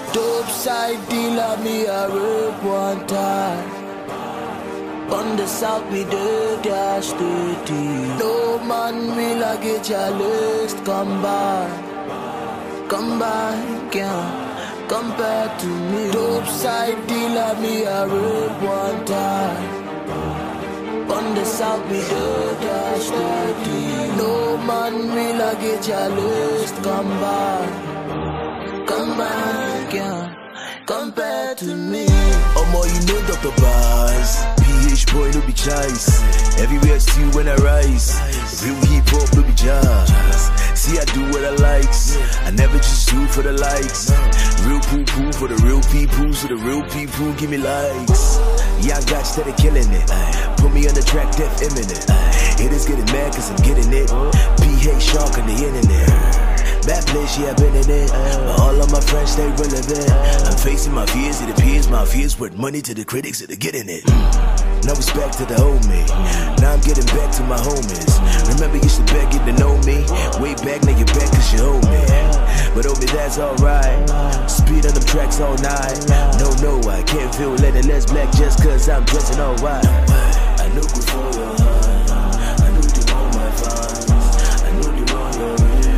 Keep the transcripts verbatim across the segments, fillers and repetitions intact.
Dope side dealer, me a rape one time. On the south, me do dash dirty. No man will I get your list. Come by, come by, can't compare to me. Dope side dealer, me a rape one time. On the south, me do dash dirty. No man will I get your list. Come by, come by, can't compare to me. Oh more you know Doctor Bars. P H boy no be choice. Everywhere see you when I rise. Real hip hop no be jazz. See I do what I likes. I never just do for the likes. Real poo poo for the real people. So the real people give me likes. Yeah I got steady killing it. Put me on the track death imminent. Haters getting mad cause I'm getting it. P H shark on the internet. Bad place, yeah, I've been in it. But all of my friends stay relevant. I'm facing my fears, it appears my fears worth money to the critics that are getting it. Now it's back to the old me. Now I'm getting back to my homies. Remember you used to beg getting to know me. Way back, now you're back cause you owe me. But oh me, that's alright. Speed on them tracks all night. No, no, I can't feel any less black just cause I'm dressing all white. I know good for your heart. I know you want my fans. I know you want your wrist.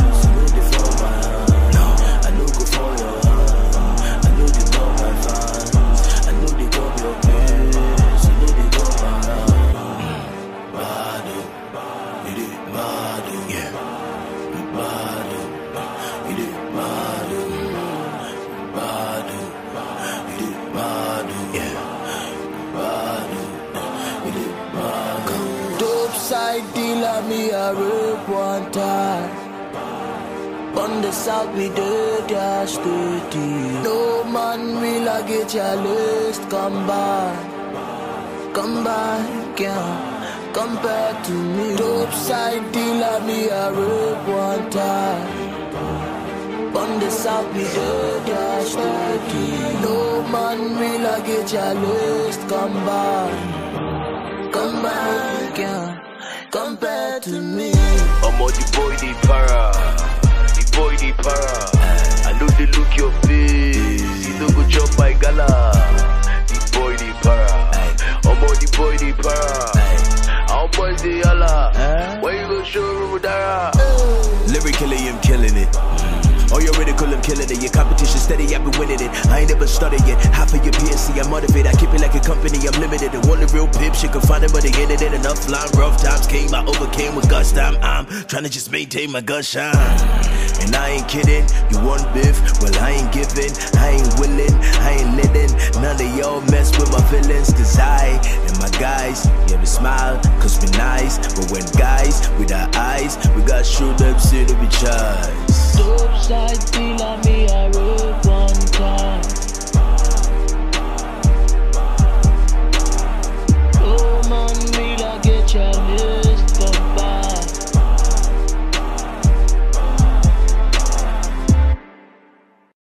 Side dealer, me a rape one time. On the south, we do dash dirty. No man will I get your list. Come by, come by, can't compare to me. Dope side dealer, me a rape one time. On the south, we do dash dirty. No man will I get your list. Come by, come by, can't compare to me. I'm on the boy, the para. The boy, the para. I know they look your face. You don't go chop my gala. The boy, the para. I'm on the boy, the para. I'm boy, the yalla. Where you go show Rudara? Lyrically, I'm killing it. Oh, you're ridicule, I'm killing it. Your competition steady, I've been winning it. I ain't never started yet. Half of your P S C, I'm motivated. I keep it like a company, I'm limited. And one of the real pips, you can find them on the internet. Enough line, rough times came, I overcame with guts time. I'm trying to just maintain my gut shine. And I ain't kidding, you want beef? Well, I ain't giving, I ain't willing, I ain't letting none of y'all mess with my feelings. Cause I and my guys, yeah, we smile, cause we nice. But when guys with our eyes, we got shoot up, see to be charged. Dope side dealer, me a rape one time.